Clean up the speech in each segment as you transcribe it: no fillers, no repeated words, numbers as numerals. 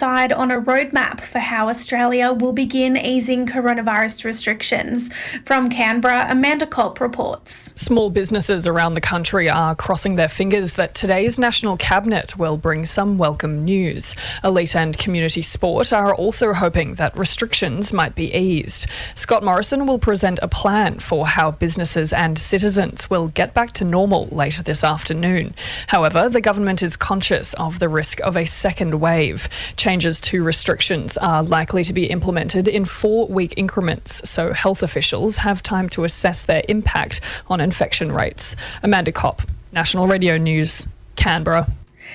decide on a roadmap for how Australia will begin easing coronavirus restrictions. From Canberra, Amanda Culp reports. Small businesses around the country are crossing their fingers that today's National Cabinet will bring some welcome news. Elite and community sport are also hoping that restrictions might be eased. Scott Morrison will present a plan for how businesses and citizens will get back to normal later this afternoon. However, the government is conscious of the risk of a second wave. Changes to restrictions are likely to be implemented in 4-week increments, so health officials have time to assess their impact on infection rates. Amanda Kopp, National Radio News, Canberra.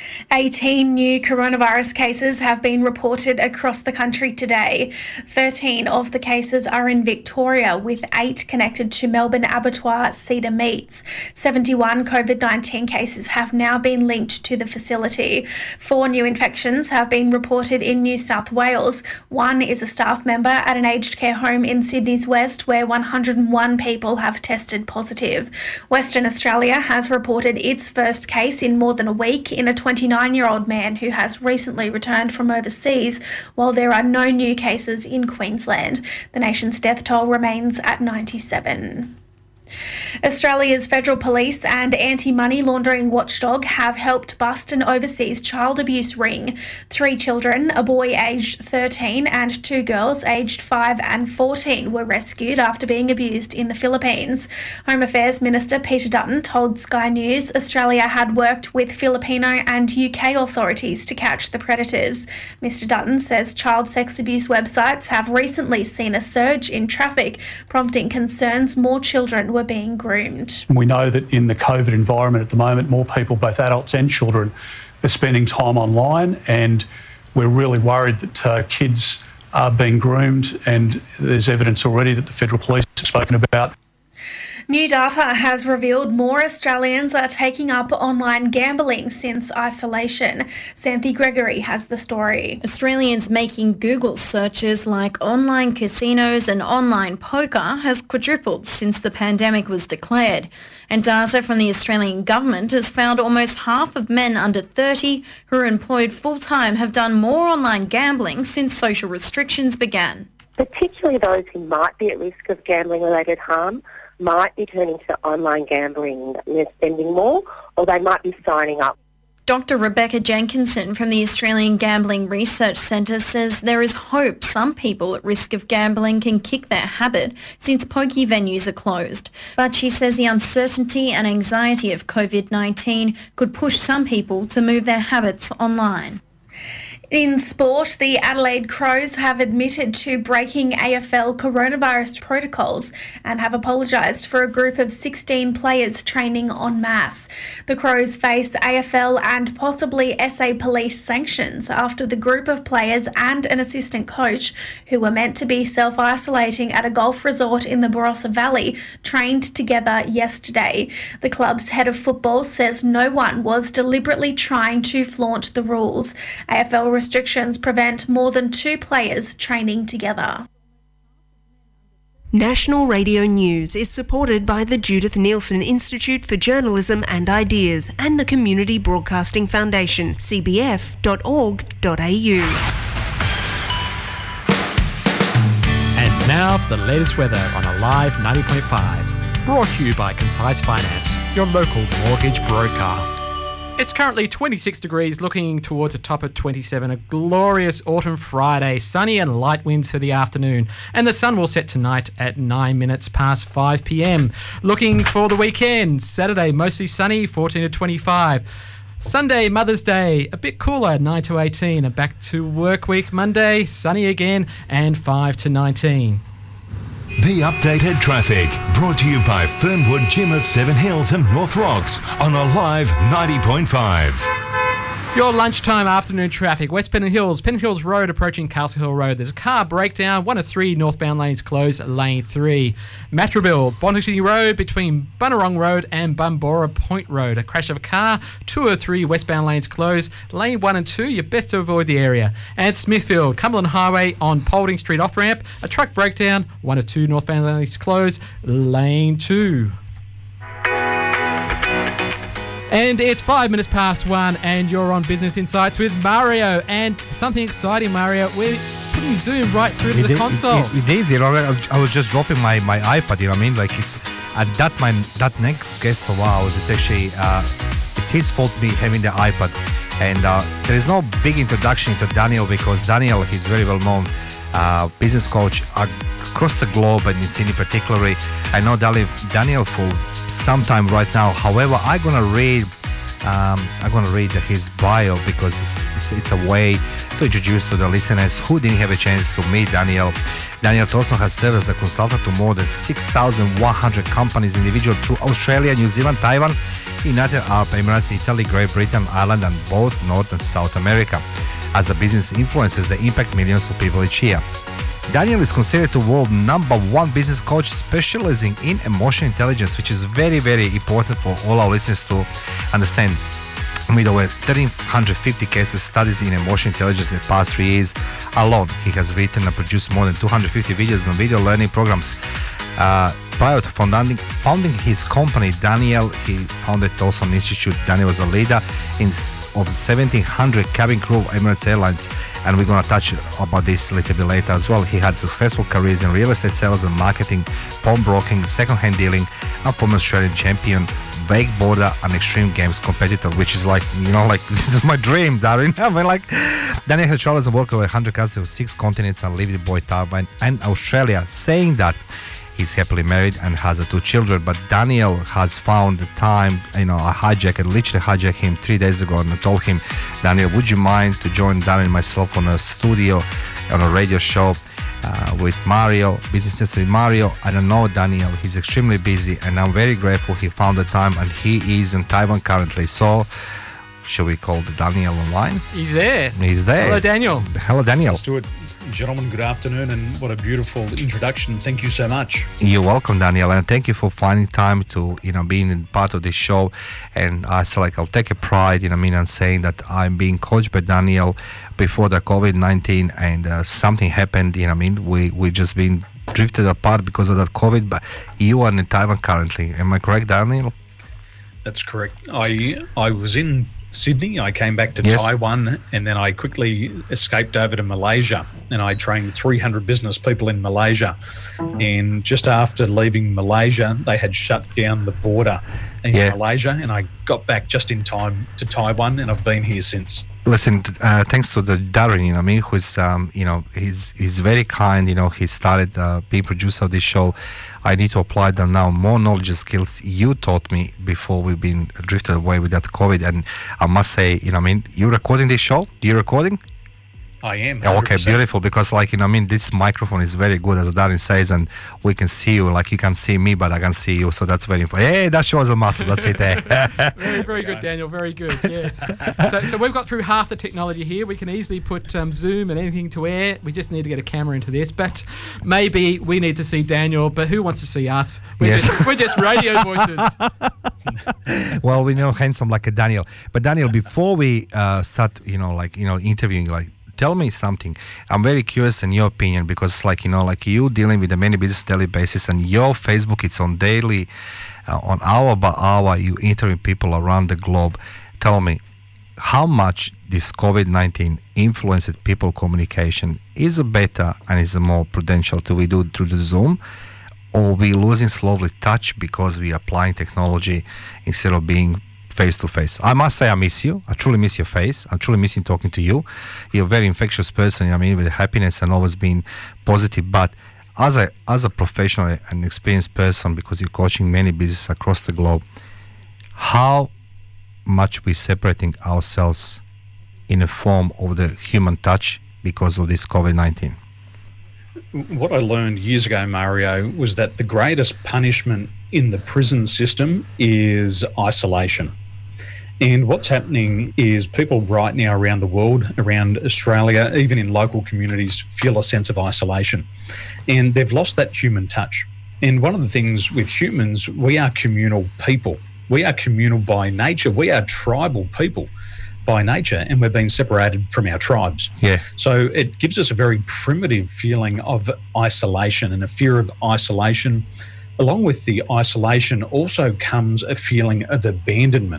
18 new coronavirus cases have been reported across the country today. 13 of the cases are in Victoria, with 8 connected to Melbourne abattoir Cedar Meats. 71 COVID-19 cases have now been linked to the facility. 4 new infections have been reported in New South Wales. 1 is a staff member at an aged care home in Sydney's West, where 101 people have tested positive. Western Australia has reported its first case in more than a week in a 29-year-old man who has recently returned from overseas, while there are no new cases in Queensland. The nation's death toll remains at 97. Australia's Federal Police and anti-money laundering watchdog have helped bust an overseas child abuse ring. 3 children, a boy aged 13 and 2 girls aged 5 and 14, were rescued after being abused in the Philippines. Home Affairs Minister Peter Dutton told Sky News Australia had worked with Filipino and UK authorities to catch the predators. Mr Dutton says child sex abuse websites have recently seen a surge in traffic, prompting concerns more children were being groomed. We know that in the COVID environment at the moment, more people, both adults and children, are spending time online, and we're really worried that kids are being groomed, and there's evidence already that the Federal Police have spoken about. New data has revealed more Australians are taking up online gambling since isolation. Xanthi Gregory has the story. Australians making Google searches like online casinos and online poker has quadrupled since the pandemic was declared. And data from the Australian government has found almost half of men under 30 who are employed full-time have done more online gambling since social restrictions began. Particularly those who might be at risk of gambling-related harm might be turning to online gambling, spending more, or they might be signing up. Dr Rebecca Jenkinson from the Australian Gambling Research Centre says there is hope some people at risk of gambling can kick their habit since pokie venues are closed. But she says the uncertainty and anxiety of COVID-19 could push some people to move their habits online. In sport, the Adelaide Crows have admitted to breaking AFL coronavirus protocols and have apologised for a group of 16 players training en masse. The Crows face AFL and possibly SA Police sanctions after the group of players and an assistant coach, who were meant to be self-isolating at a golf resort in the Barossa Valley, trained together yesterday. The club's head of football says no one was deliberately trying to flaunt the rules. AFL restrictions prevent more than 2 players training together. National Radio News is supported by the Judith Neilson Institute for Journalism and Ideas and the Community Broadcasting Foundation, cbf.org.au. And now for the latest weather on Alive 90.5. Brought to you by Concise Finance, your local mortgage broker. It's currently 26 degrees, looking towards a top of 27. A glorious autumn Friday, sunny and light winds for the afternoon. And the sun will set tonight at 9 minutes past 5 p.m. Looking for the weekend, Saturday mostly sunny, 14 to 25. Sunday, Mother's Day, a bit cooler, 9 to 18. And back to work week, Monday, sunny again, and 5 to 19. The updated traffic, brought to you by Fernwood Gym of Seven Hills and North Rocks on Alive 90.5. Your lunchtime afternoon traffic, West Pennant Hills Road approaching Castle Hill Road. There's a car breakdown, 1 of 3 northbound lanes closed, lane 3. Matraville, Bonhurst Road between Bunnerong Road and Bumbora Point Road. A crash of a car, 2 of 3 westbound lanes closed, lane 1 and 2, you're best to avoid the area. And Smithfield, Cumberland Highway on Paulding Street off-ramp, a truck breakdown, 1 of 2 northbound lanes closed, lane 2. And it's 5 minutes past 1 and you're on Business Insights with Mario. And something exciting, Mario, we're putting Zoom right through to the console. We did. I was just dropping my iPad, like it's... And that next guest of ours, it's actually... it's his fault me having the iPad. And there is no big introduction to Daniel because Daniel, he's very well known business coach across the globe and in Sydney particularly. I know Daniel for some time right now. However, I'm gonna read his bio because it's a way to introduce to the listeners who didn't have a chance to meet Daniel. Daniel Thompson has served as a consultant to more than 6,100 companies individual through Australia, New Zealand, Taiwan, United Arab Emirates, Italy, Great Britain, Ireland, and both North and South America. As a business influences, they impact millions of people each year. Daniel is considered the world #1 business coach specializing in emotional intelligence, which is very, very important for all our listeners to understand. With over 1,350 cases studies in emotional intelligence in the past 3 years alone, he has written and produced more than 250 videos and video learning programs. Prior to founding his company, Daniel, he founded also an institute. Daniel was a leader of 1,700 cabin crew of Emirates Airlines, and we're going to touch about this a little bit later as well. He had successful careers in real estate sales and marketing, pawnbroking, second-hand dealing, and former Australian champion, wakeboarder, and extreme games competitor, which is this is my dream, Darren. I mean, Daniel has traveled and worked over 100 countries of 6 continents and lived in both Taiwan and Australia, saying that he's happily married and has 2 children. But Daniel has found the time, I literally hijacked him 3 days ago and I told him, Daniel, would you mind to join Darren and myself on a studio, on a radio show with Mario, Business with Mario? I don't know Daniel, he's extremely busy and I'm very grateful he found the time and he is in Taiwan currently. So, shall we call Daniel online? He's there. Hello, Daniel. Hello, Daniel. Let's do it. Gentlemen, good afternoon, and what a beautiful introduction. Thank you so much. You're welcome, Daniel, and thank you for finding time to, being part of this show. And I feel like I'll take a pride, in saying that I'm being coached by Daniel before the COVID-19, and something happened. We just been drifted apart because of that COVID. But you are in Taiwan currently. Am I correct, Daniel? That's correct. I was in Sydney. I came back to Taiwan, and then I quickly escaped over to Malaysia, and I trained 300 business people in Malaysia. And just after leaving Malaysia, they had shut down the border in Malaysia, and I got back just in time to Taiwan, and I've been here since. Listen, thanks to the Darren, who's he's very kind. He started being producer of this show. I need to apply them now, more knowledge and skills you taught me before we've been drifted away with that COVID. And I must say, you're recording this show? You're recording? I am. 100%. Okay, beautiful. Because, this microphone is very good, as Darren says, and we can see you. You can see me, but I can see you. So that's very important. Hey, that shows a muscle. That's it. Very, very good, Daniel. Very good. Yes. So we've got through half the technology here. We can easily put Zoom and anything to air. We just need to get a camera into this. But maybe we need to see Daniel. But who wants to see us? We're just radio voices. Well, we know handsome like a Daniel. But Daniel, before we start, interviewing, tell me something. I'm very curious in your opinion because, you dealing with the many business daily basis, and your Facebook, it's on daily, on hour by hour, you interview people around the globe. Tell me, how much this COVID-19 influenced people communication? Is it better and is it more prudential to we do through the Zoom, or we losing slowly touch because we applying technology instead of being face to face? I must say I miss you. I truly miss your face. I'm truly missing talking to you. You're a very infectious person, with happiness and always being positive. But as a professional and experienced person, because you're coaching many businesses across the globe, how much we're separating ourselves in a form of the human touch because of this COVID-19? What I learned years ago, Mario, was that the greatest punishment in the prison system is isolation. And what's happening is people right now around the world, around Australia, even in local communities, feel a sense of isolation. And they've lost that human touch. And one of the things with humans, we are communal people. We are communal by nature. We are tribal people by nature, and we're being separated from our tribes. Yeah. So it gives us a very primitive feeling of isolation and a fear of isolation. Along with the isolation also comes a feeling of abandonment,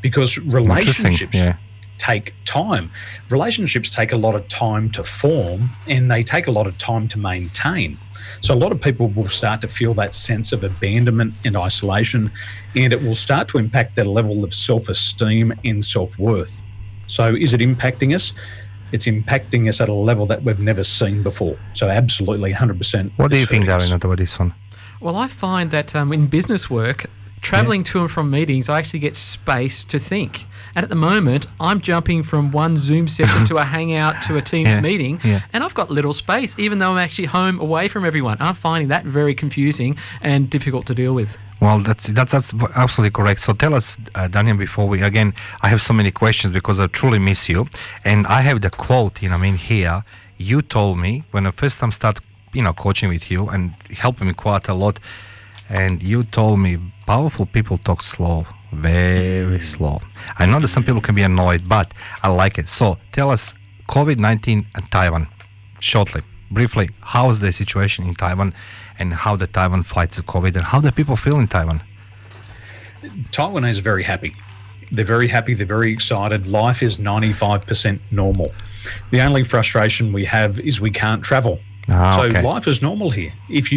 because relationships take time. Relationships take a lot of time to form, and they take a lot of time to maintain. So a lot of people will start to feel that sense of abandonment and isolation, and it will start to impact their level of self-esteem and self-worth. So is it impacting us? It's impacting us at a level that we've never seen before. So absolutely 100%. What do you think, Darren, about this one? Well, I find that in business work, travelling to and from meetings, I actually get space to think. And at the moment, I'm jumping from one Zoom session to a Hangout to a Teams meeting, and I've got little space, even though I'm actually home away from everyone. I'm finding that very confusing and difficult to deal with. Well, that's absolutely correct. So tell us, Daniel, before we, again, I have so many questions because I truly miss you. And I have the quote, here. You told me when I first time started, coaching with you and helping me quite a lot, and you told me powerful people talk slow. Very slow. I know that some people can be annoyed, but I like it. So tell us, COVID-19 and Taiwan, shortly, briefly, how's the situation in Taiwan and how the Taiwan fights the COVID and how the people feel in Taiwan? Taiwanese are very happy. They're very happy. They're very excited. Life is 95% normal. The only frustration we have is we can't travel. Life is normal here.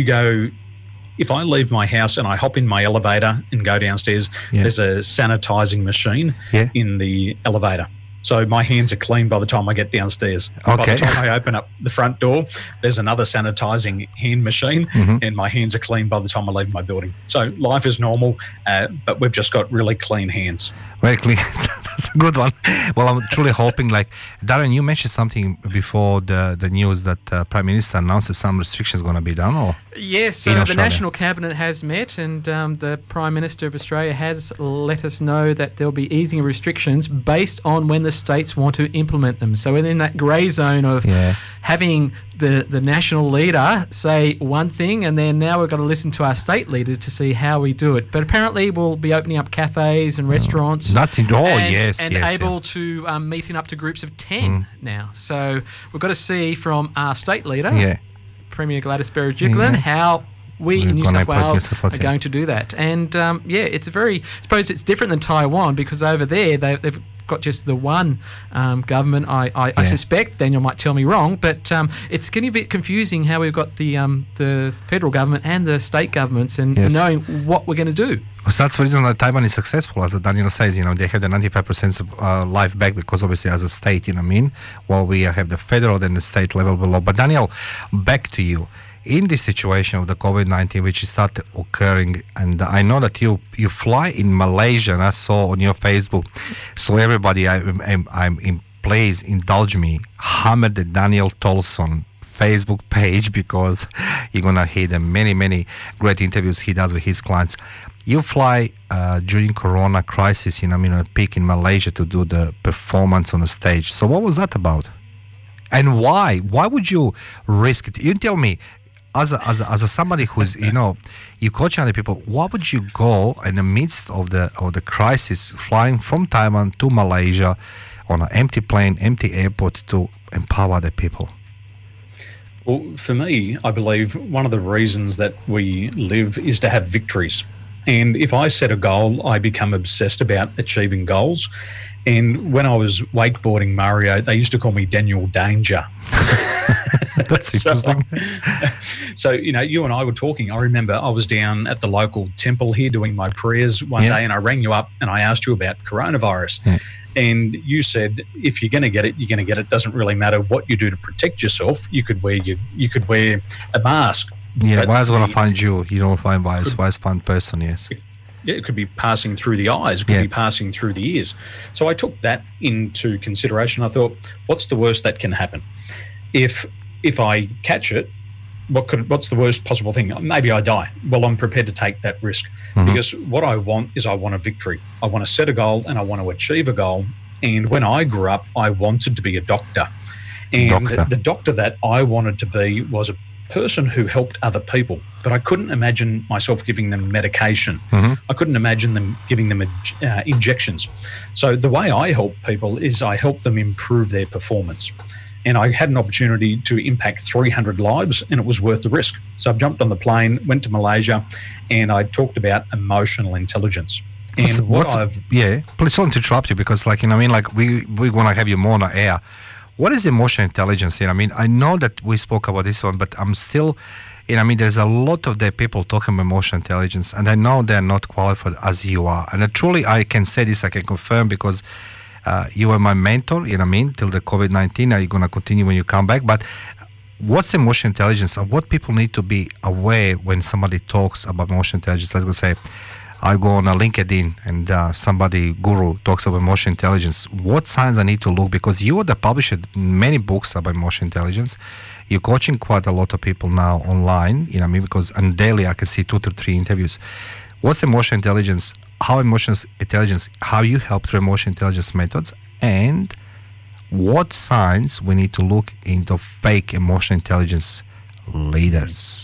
If I leave my house and I hop in my elevator and go downstairs, there's a sanitizing machine in the elevator. So my hands are clean by the time I get downstairs. By the time I open up the front door, there's another sanitizing hand machine, and my hands are clean by the time I leave my building. So life is normal, but we've just got really clean hands. Very clean. That's a good one. Well, I'm truly hoping, Darren, you mentioned something before the news that Prime Minister announced that some restrictions going to be done, or? Yes, so the National Cabinet has met, and the Prime Minister of Australia has let us know that there'll be easing of restrictions based on when the states want to implement them. So within that grey zone of having the national leader say one thing, and then now we've got to listen to our state leaders to see how we do it. But apparently we'll be opening up cafes and restaurants. That's able to meeting up to groups of 10 now. So we've got to see from our state leader, Premier Gladys Berejiklian, how we in New South Wales are going to do that. And it's I suppose it's different than Taiwan, because over there they've got just the one government. I suspect, Daniel might tell me wrong, but it's getting a bit confusing how we've got the federal government and the state governments and knowing what we're going to do. So that's the reason that Taiwan is successful, as Daniel says. They have the 95% life back because obviously as a state, while we have the federal and the state level below. But Daniel, back to you. In this situation of the COVID-19, which started occurring, and I know that you fly in Malaysia, and I saw on your Facebook. So everybody, please indulge me. Hammer the Daniel Tolson Facebook page, because you're gonna hear the many great interviews he does with his clients. You fly during Corona crisis, on a peak in Malaysia to do the performance on the stage. So what was that about? And why? Why would you risk it? You tell me. As a somebody who's you coach other people, why would you go in the midst of the crisis, flying from Taiwan to Malaysia on an empty plane, empty airport, to empower the people? Well, for me, I believe one of the reasons that we live is to have victories. And if I set a goal, I become obsessed about achieving goals. And when I was wakeboarding, Mario, they used to call me Daniel Danger. That's interesting. So, you and I were talking. I remember I was down at the local temple here doing my prayers one day, and I rang you up and I asked you about coronavirus. Yeah. And you said, if you're going to get it, you're going to get it. Doesn't really matter what you do to protect yourself. You could wear a mask. Yeah, why is going to find you? You don't find virus. Why is find person? Yes. Yeah, it could be passing through the eyes. It could be passing through the ears. So I took that into consideration. I thought, what's the worst that can happen? If I catch it, what's the worst possible thing? Maybe I die. Well, I'm prepared to take that risk, because what I want is I want a victory. I want to set a goal and I want to achieve a goal. And when I grew up, I wanted to be a doctor. And the doctor that I wanted to be was a person who helped other people, but I couldn't imagine myself giving them medication. I couldn't imagine them giving them injections. So the way I help people is I help them improve their performance. And I had an opportunity to impact 300 lives, and it was worth the risk. So I jumped on the plane, went to Malaysia, and I talked about emotional intelligence. And please don't interrupt you because, like, you know, I mean, like we want to have you more on the air. What is emotional intelligence here? I mean, I know that we spoke about this one, but I'm still, you know, I mean, there's a lot of the people talking about emotional intelligence, and I know they're not qualified as you are. And I can say this, I can confirm because you were my mentor, you know what I mean, till the COVID-19. Are you going to continue when you come back? But what's emotional intelligence and what people need to be aware when somebody talks about emotional intelligence? Let's go say, I go on a LinkedIn and somebody guru talks about emotional intelligence. What signs I need to look? Because you are the publisher many books about emotional intelligence. You're coaching quite a lot of people now online, you know what I mean? Because on daily I can see 2 to 3 interviews. What's emotional intelligence? How you help through emotional intelligence methods, and what signs we need to look into fake emotional intelligence leaders?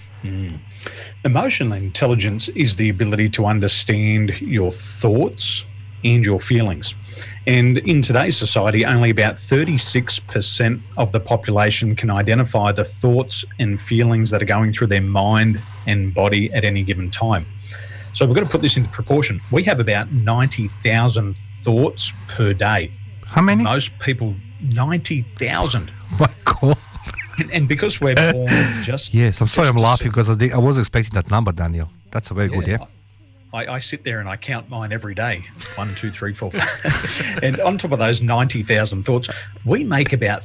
Emotional intelligence is the ability to understand your thoughts and your feelings. And in today's society, only about 36% of the population can identify the thoughts and feelings that are going through their mind and body at any given time. So we've got to put this into proportion. We have about 90,000 thoughts per day. How many? Most people, 90,000. My God. And because we're born just... Yes, I'm sorry I'm laughing because I was expecting that number, Daniel. That's a very good, yeah? I sit there and I count mine every day. 1, 2, 3, 4, 5. And on top of those 90,000 thoughts, we make about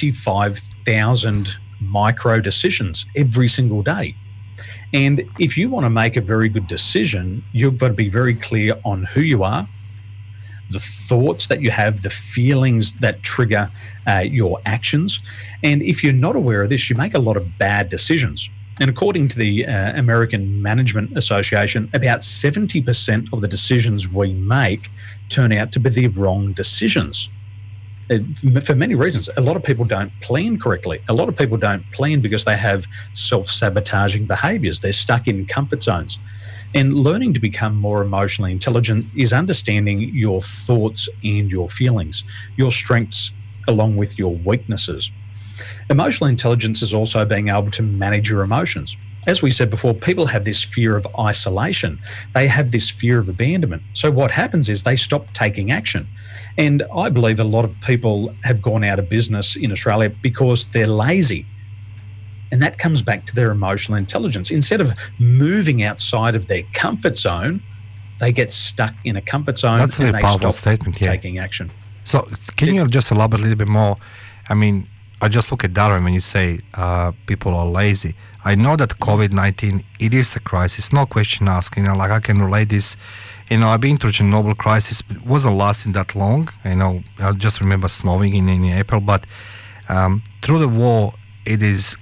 35,000 micro decisions every single day. And if you want to make a very good decision, you've got to be very clear on who you are, the thoughts that you have, the feelings that trigger your actions. And if you're not aware of this, you make a lot of bad decisions. And according to the American Management Association, about 70% of the decisions we make turn out to be the wrong decisions. For many reasons. A lot of people don't plan correctly. A lot of people don't plan because they have self-sabotaging behaviours. They're stuck in comfort zones. And learning to become more emotionally intelligent is understanding your thoughts and your feelings, your strengths along with your weaknesses. Emotional intelligence is also being able to manage your emotions. As we said before, people have this fear of isolation. They have this fear of abandonment. So what happens is they stop taking action. And I believe a lot of people have gone out of business in Australia because they're lazy. And that comes back to their emotional intelligence. Instead of moving outside of their comfort zone, they get stuck in a comfort zone. That's a very powerful statement here. Taking action. So can you just elaborate a little bit more? I mean, I just look at Darren when you say people are lazy. I know that COVID-19, it is a crisis, no question asked. You know, like I can relate this. You know, I've been through Chernobyl crisis, but it wasn't lasting that long. You know, I just remember snowing in April. But through the war, it is,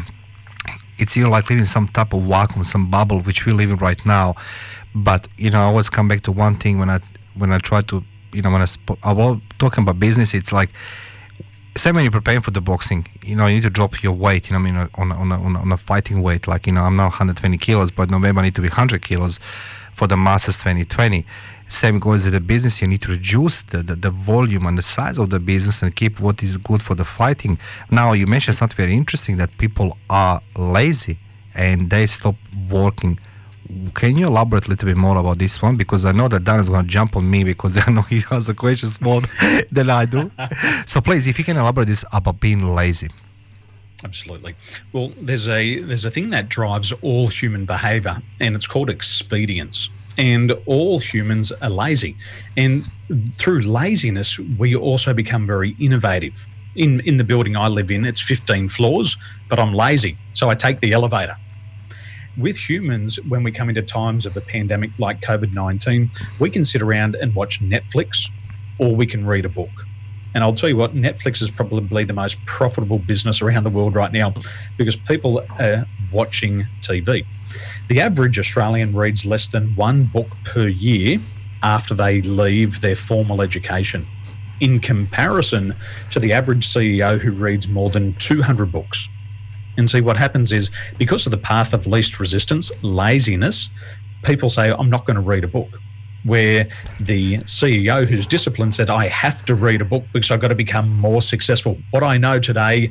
it's either like living in some type of vacuum, some bubble, which we live in right now. But, you know, I always come back to one thing when I try to, you know, I was talking about business, it's like, say when you're preparing for the boxing, you know, you need to drop your weight, you know, I mean, on a fighting weight. Like, you know, I'm now 120 kilos, but November I need to be 100 kilos for the Masters 2020. Same goes with the business. You need to reduce the volume and the size of the business and keep what is good for the fighting. Now, you mentioned something very interesting, that people are lazy and they stop working. Can you elaborate a little bit more about this one? Because I know that Dan is going to jump on me because I know he has the questions more than I do. So please, if you can elaborate this about being lazy. Absolutely. Well, there's a thing that drives all human behaviour, and it's called expedience. And all humans are lazy. And through laziness, we also become very innovative. In the building I live in, it's 15 floors, but I'm lazy, so I take the elevator. With humans, when we come into times of a pandemic like COVID-19, we can sit around and watch Netflix, or we can read a book. And I'll tell you what, Netflix is probably the most profitable business around the world right now because people are watching TV. The average Australian reads less than 1 book per year after they leave their formal education, in comparison to the average CEO who reads more than 200 books. And see, what happens is, because of the path of least resistance, laziness, people say, I'm not going to read a book. Where the CEO who's disciplined said, I have to read a book because I've got to become more successful. What I know today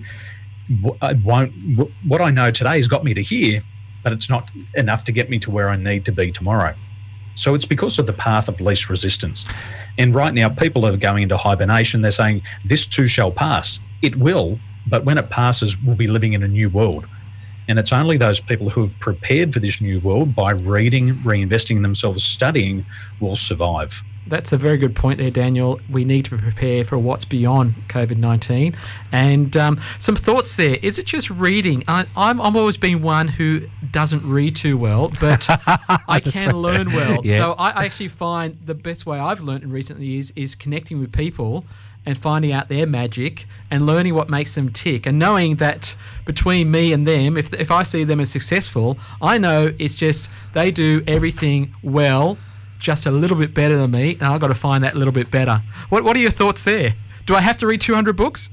has got me to here, but it's not enough to get me to where I need to be tomorrow. So it's because of the path of least resistance. And right now, people are going into hibernation. They're saying, this too shall pass. It will, but when it passes, we'll be living in a new world. And it's only those people who have prepared for this new world by reading, reinvesting in themselves, studying, will survive. That's a very good point there, Daniel. We need to prepare for what's beyond COVID-19. And some thoughts there. Is it just reading? I've always been one who doesn't read too well, but I can learn well. Yeah. So I actually find the best way I've learned in recent years is connecting with people and finding out their magic and learning what makes them tick, and knowing that between me and them, if I see them as successful, I know it's just they do everything well, just a little bit better than me, and I've got to find that little bit better. What are your thoughts there? Do I have to read 200 books?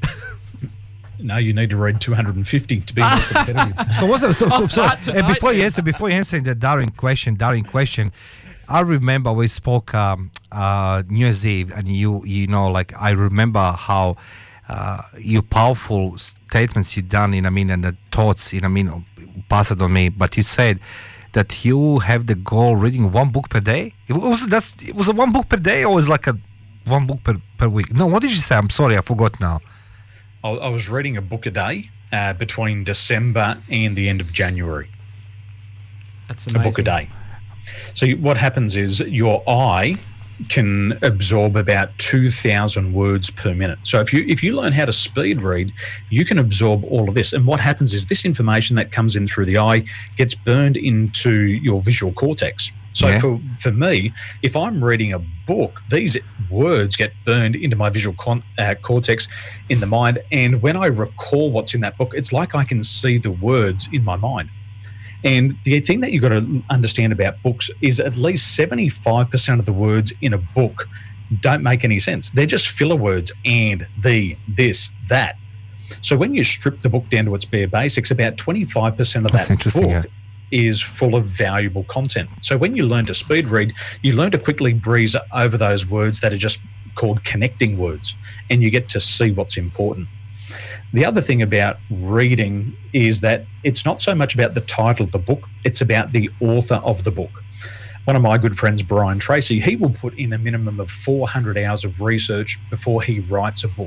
No, you need to read 250 to be more competitive. Before you answer the Darren question, I remember we spoke New Year's Eve, and you know, like, I remember how you powerful statements you done, and the thoughts, passed on me. But you said that you have the goal reading one book per day. It was a one book per day, or was like a one book per week? No, what did you say? I'm sorry, I forgot now. I was reading a book a day between December and the end of January. That's amazing. A book a day. So what happens is your eye can absorb about 2,000 words per minute. So if you learn how to speed read, you can absorb all of this. And what happens is this information that comes in through the eye gets burned into your visual cortex. So for me, if I'm reading a book, these words get burned into my visual cortex in the mind. And when I recall what's in that book, it's like I can see the words in my mind. And the thing that you've got to understand about books is at least 75% of the words in a book don't make any sense. They're just filler words, and, the, this, that. So when you strip the book down to its bare basics, about 25% of that book is full of valuable content. So when you learn to speed read, you learn to quickly breeze over those words that are just called connecting words, and you get to see what's important. The other thing about reading is that it's not so much about the title of the book, it's about the author of the book. One of my good friends, Brian Tracy, he will put in a minimum of 400 hours of research before he writes a book.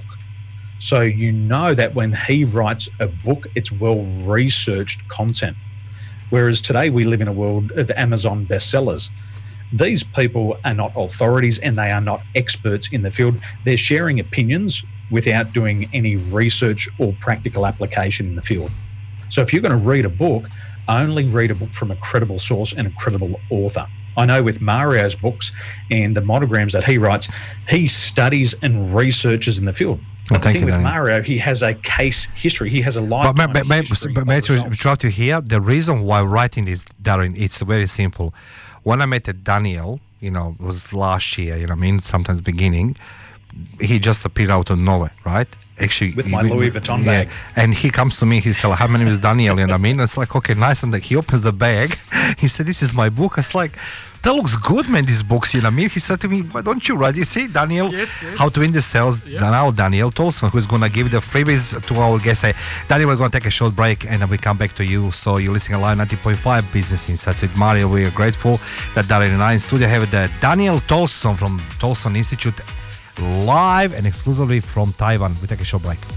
So you know that when he writes a book, it's well-researched content. Whereas today we live in a world of Amazon bestsellers. These people are not authorities and they are not experts in the field. They're sharing opinions without doing any research or practical application in the field. So if you're going to read a book, only read a book from a credible source and a credible author. I know with Mario's books and the monograms that he writes, he studies and researches in the field. But the thing with Mario, he has a case history. He has a lifetime history. But may I interrupt you here? The reason why I'm writing this, Darren, it's very simple. When I met Daniel, it was last year, sometimes beginning, he just appeared out of nowhere, right? Actually, with my Louis Vuitton bag. And he comes to me, he said, hi, my name is Daniel, It's like, okay, nice. And he opens the bag. He said, this is my book. It's like, that looks good, man, these books, He said to me, why don't you write? You see, Daniel, How to Win the Sales, Daniel Tolson, who's going to give the freebies to our guests. Daniel, we're going to take a short break and then we come back to you. So you're listening live 90.5 Business Insights with Mario. We are grateful that Darren and I in studio have the Daniel Tolson from Tolson Institute live and exclusively from Taiwan. We take a short break.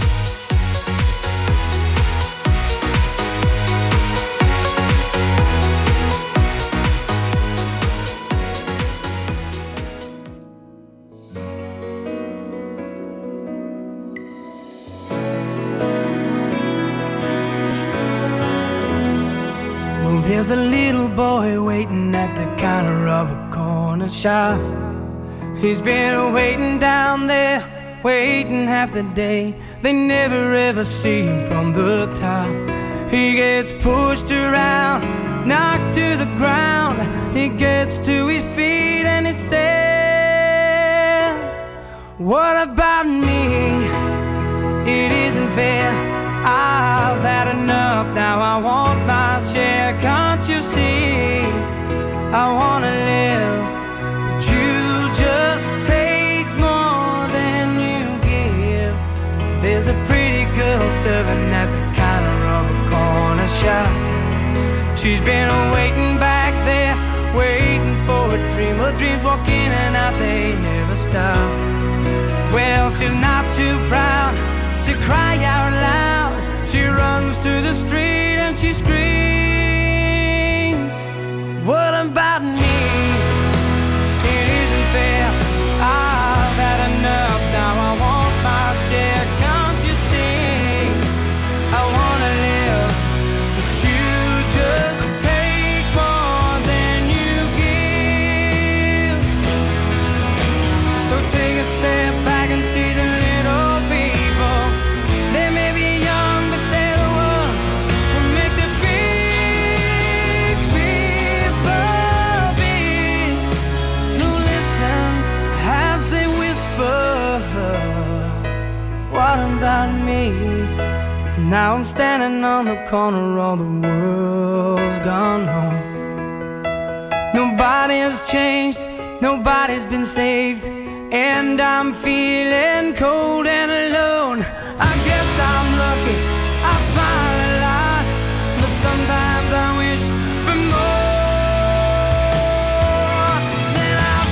Well, there's a little boy waiting at the counter of a corner shop. He's been waiting down there, waiting half the day. They never ever see him from the top. He gets pushed around, knocked to the ground. He gets to his feet and he says, what about me? It isn't fair. I've had enough, now I want my share. Can't you see? I wanna live, but you just take more than you give. There's a pretty girl serving at the counter of a corner shop. She's been waiting back there, waiting for a her dreams walk in and out, they never stop. Well, she's not too proud to cry out loud. She runs to the street and she screams, what about me? It isn't fair, I've had enough, now I want my share. Can't you see, I wanna live, but you just take more than you give. So take a step back and see the little people. They may be young, but they're the ones who make the big people big. So listen as they whisper, what about me? Now I'm standing on the corner, all the world's gone home. Nobody has changed, nobody's been saved, and I'm feeling cold and alone. I guess I'm lucky, I smile a lot, but sometimes I wish for more than I've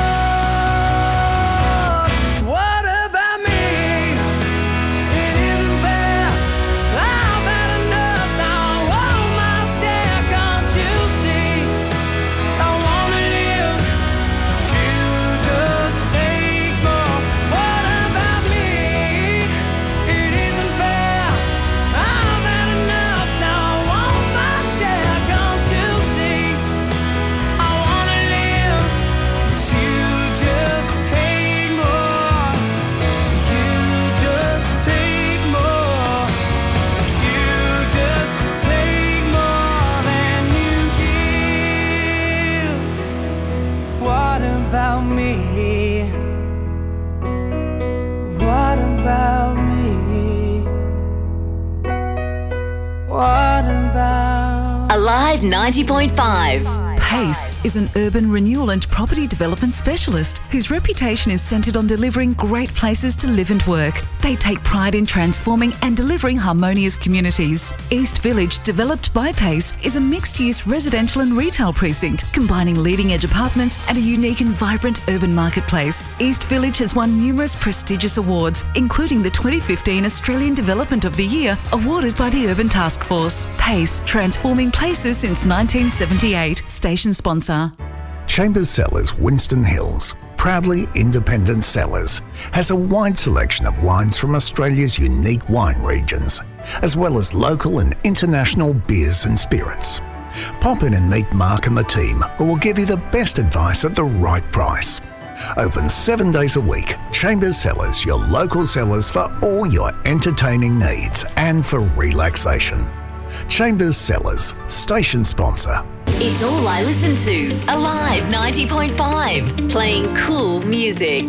got. What about me? It isn't fair, I've had enough, now I want my share. Can't you see, I wanna live, but you just take more. What about me? It isn't fair, I've had enough, now I want my share. Can't you see, I wanna live, but you just take more. You just take more. You just take more than you give. What about me? What about me? What about Alive 90.5. PACE is an urban renewal and property development specialist whose reputation is centred on delivering great places to live and work. They take pride in transforming and delivering harmonious communities. East Village, developed by PACE, is a mixed-use residential and retail precinct, combining leading-edge apartments and a unique and vibrant urban marketplace. East Village has won numerous prestigious awards, including the 2015 Australian Development of the Year, awarded by the Urban Task Force. PACE, transforming places since 1978. Station sponsor. Chambers Cellars Winston Hills, proudly independent cellars, has a wide selection of wines from Australia's unique wine regions, as well as local and international beers and spirits. Pop in and meet Mark and the team, who will give you the best advice at the right price. Open 7 days a week, Chambers Cellars, your local cellars for all your entertaining needs and for relaxation. Chambers Cellars, station sponsor. It's all I listen to. Alive 90.5. Playing cool music.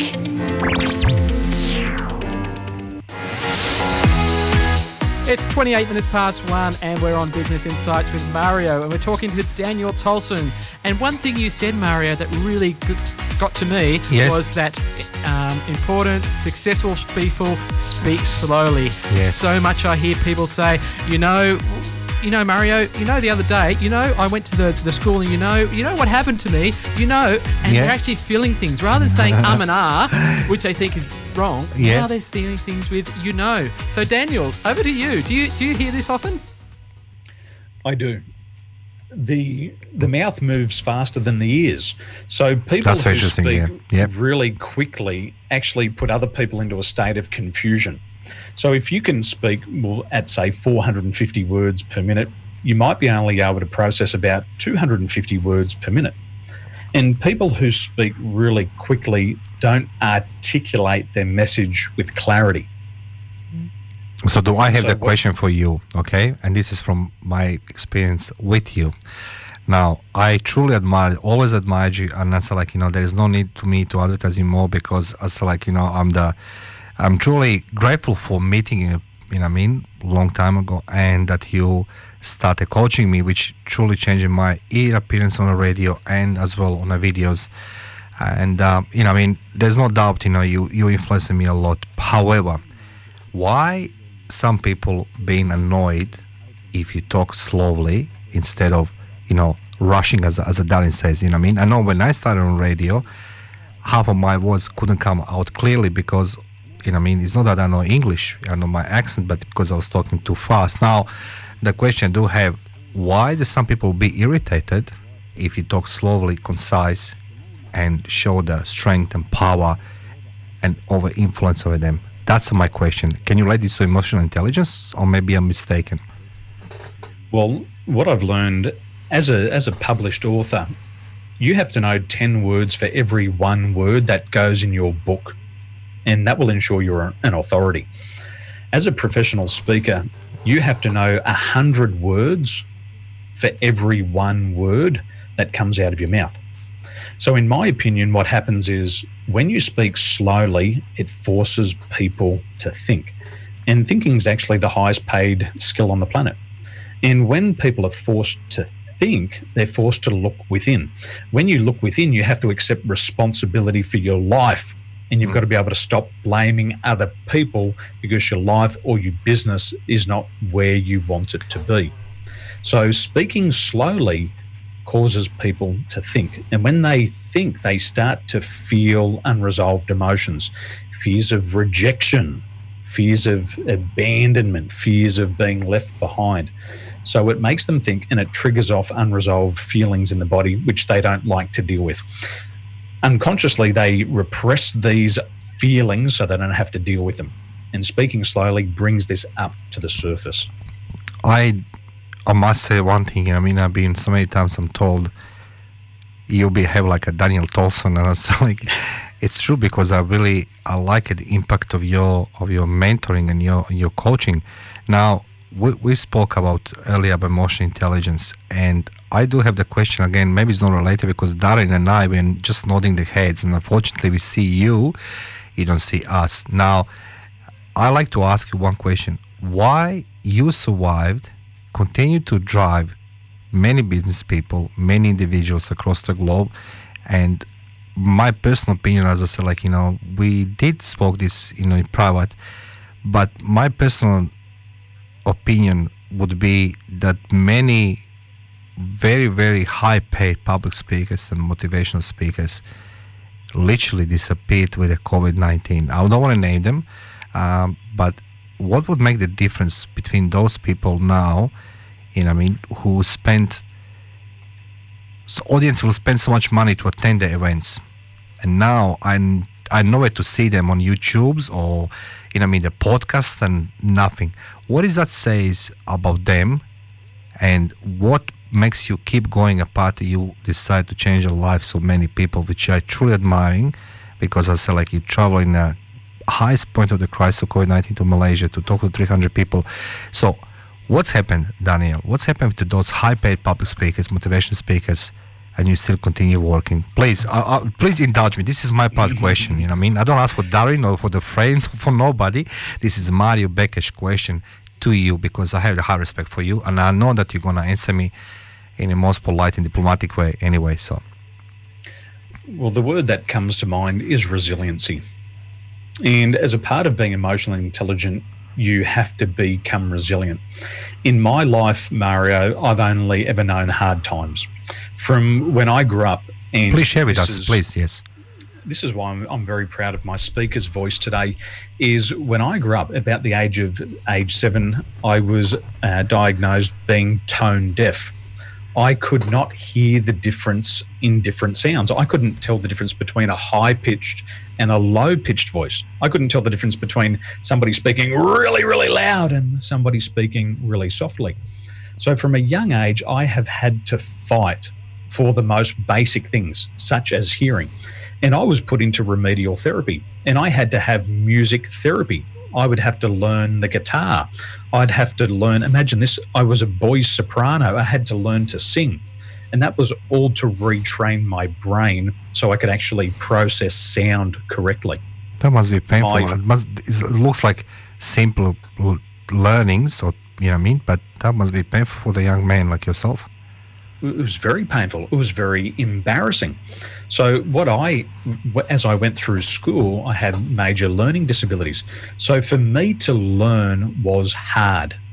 It's 28 minutes past 1 and we're on Business Insights with Mario, and we're talking to Daniel Tolson. And one thing you said, Mario, that really got to me was that important, successful people speak slowly. Yes. So much I hear people say, you know, Mario, the other day, I went to the school and you know what happened to me, and they're actually feeling things rather than saying and which they think is wrong. Yeah. Now they're feeling things with So Daniel, over to you. Do you hear this often? I do. The mouth moves faster than the ears. So people who speak really quickly actually put other people into a state of confusion. So if you can speak at, say, 450 words per minute, you might be only able to process about 250 words per minute. And people who speak really quickly don't articulate their message with clarity. So do I have the question for you, okay? And this is from my experience with you. Now, I truly always admired you, and I said, there is no need to me to advertise you more, because I said, I'm truly grateful for meeting you, long time ago, and that you started coaching me, which truly changed my ear appearance on the radio and as well on the videos. And, there's no doubt, you influenced me a lot. However, why some people being annoyed if you talk slowly instead of, rushing, as Darren says. You know what I mean? I know when I started on radio, half of my words couldn't come out clearly because, you know what I mean, it's not that I know English, I know my accent, but because I was talking too fast. Now, the question I do have, why do some people be irritated if you talk slowly, concise, and show the strength and power and over influence over them? That's my question. Can you relate this to emotional intelligence, or maybe I'm mistaken? Well, what I've learned as a published author, you have to know 10 words for every one word that goes in your book, and that will ensure you're an authority. As a professional speaker, you have to know 100 words for every one word that comes out of your mouth. So in my opinion, what happens is when you speak slowly, it forces people to think. And thinking is actually the highest paid skill on the planet. And when people are forced to think, they're forced to look within. When you look within, you have to accept responsibility for your life. And you've got to be able to stop blaming other people because your life or your business is not where you want it to be. So speaking slowly causes people to think. And when they think, they start to feel unresolved emotions, fears of rejection, fears of abandonment, fears of being left behind. So it makes them think, and it triggers off unresolved feelings in the body, which they don't like to deal with. Unconsciously, they repress these feelings so they don't have to deal with them. And speaking slowly brings this up to the surface. I must say one thing. I mean, I've been so many times I'm told you'll have like a Daniel Tolson, and I was like, it's true, because I like the impact of your mentoring and your coaching. Now, we spoke about earlier about emotional intelligence, and I do have the question again. Maybe it's not related because Darren and I were just nodding the heads, and unfortunately we see you don't see us. Now, I like to ask you one question: why you survived, continue to drive many business people, many individuals across the globe? And my personal opinion, as I said, like, you know, we did spoke this, you know, in private, but my personal opinion would be that many very, very high paid public speakers and motivational speakers literally disappeared with the COVID-19. I don't want to name them, but what would make the difference between those people now, you know, I mean, who spent, so audience will spend so much money to attend the events, and now I know where to see them on YouTube's or, you know, I mean, the podcast and nothing. What does that says about them, and what makes you keep going apart? You decide to change the lives of many people, which I truly admiring, because I say, like, you travel in the highest point of the crisis of COVID-19 to Malaysia to talk to 300 people. So what's happened, Daniel? What's happened to those high-paid public speakers, motivational speakers, and you still continue working? Please, please indulge me. This is my part question. You know what I mean? I don't ask for Darren or for the friends, for nobody. This is Mario Becker's question to you, because I have the high respect for you, and I know that you're going to answer me in the most polite and diplomatic way anyway. So, well, the word that comes to mind is resiliency. And as a part of being emotionally intelligent, you have to become resilient. In my life, Mario, I've only ever known hard times. From when I grew up, and please share with us, please. Yes. This is why I'm very proud of my speaker's voice today, is when I grew up, about the age 7, I was diagnosed being tone deaf. I could not hear the difference in different sounds. I couldn't tell the difference between a high-pitched and a low-pitched voice. I couldn't tell the difference between somebody speaking really, really loud and somebody speaking really softly. So from a young age, I have had to fight for the most basic things, such as hearing. And I was put into remedial therapy, and I had to have music therapy. I would have to learn the guitar. I'd have to learn, imagine this, I was a boy's soprano. I had to learn to sing. And that was all to retrain my brain so I could actually process sound correctly. That must be painful. It looks like simple learnings, or, you know what I mean? But that must be painful for the young man like yourself. It was very painful. It was very embarrassing. So as I went through school, I had major learning disabilities. So for me to learn was hard.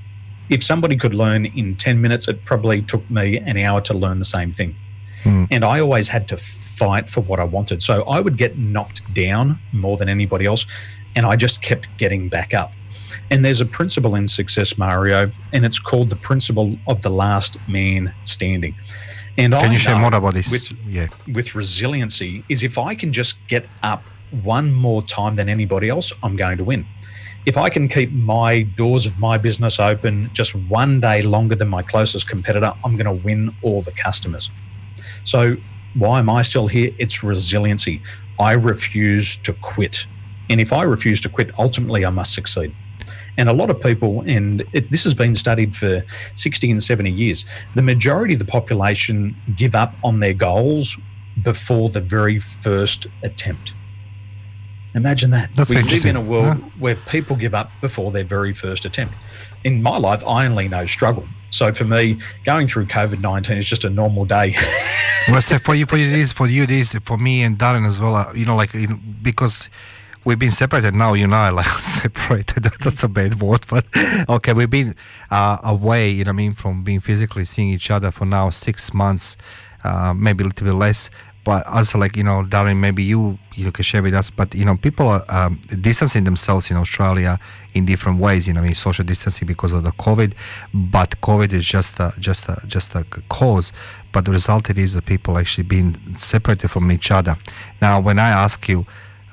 If somebody could learn in 10 minutes, it probably took me an hour to learn the same thing. And I always had to fight for what I wanted. So I would get knocked down more than anybody else, and I just kept getting back up. And there's a principle in success, Mario, and it's called the principle of the last man standing. And can you share more about this? With resiliency is if I can just get up one more time than anybody else, I'm going to win. If I can keep my doors of my business open just one day longer than my closest competitor, I'm going to win all the customers. So why am I still here? It's resiliency. I refuse to quit. And if I refuse to quit, ultimately I must succeed. And a lot of people, this has been studied for 60 and 70 years, the majority of the population give up on their goals before the very first attempt. Imagine that. We live in a world where people give up before their very first attempt. In my life, I only know struggle. So for me, going through COVID-19 is just a normal day. Well, so for you it is, for me and Darren as well. Because we've been separated now, separated. That's a bad word, but okay, we've been away. From being physically seeing each other for now 6 months, maybe a little bit less. But also, Darren, maybe you can share with us. But people are distancing themselves in Australia in different ways. Social distancing because of the COVID. But COVID is just a cause. But the result it is that people actually being separated from each other. Now, when I ask you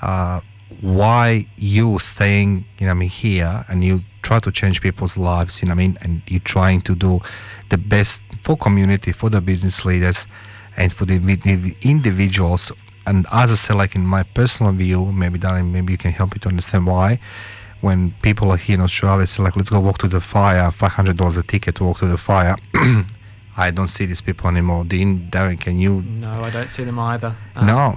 why you staying, here and you try to change people's lives, and you trying to do the best for community, for the business leaders, and for the individuals. And as I said, in my personal view, maybe Darren, maybe you can help me to understand why. When people are here in Australia, it's let's go walk to the fire, $500 a ticket to walk to the fire. I don't see these people anymore. Darren, can you? No, I don't see them either. No.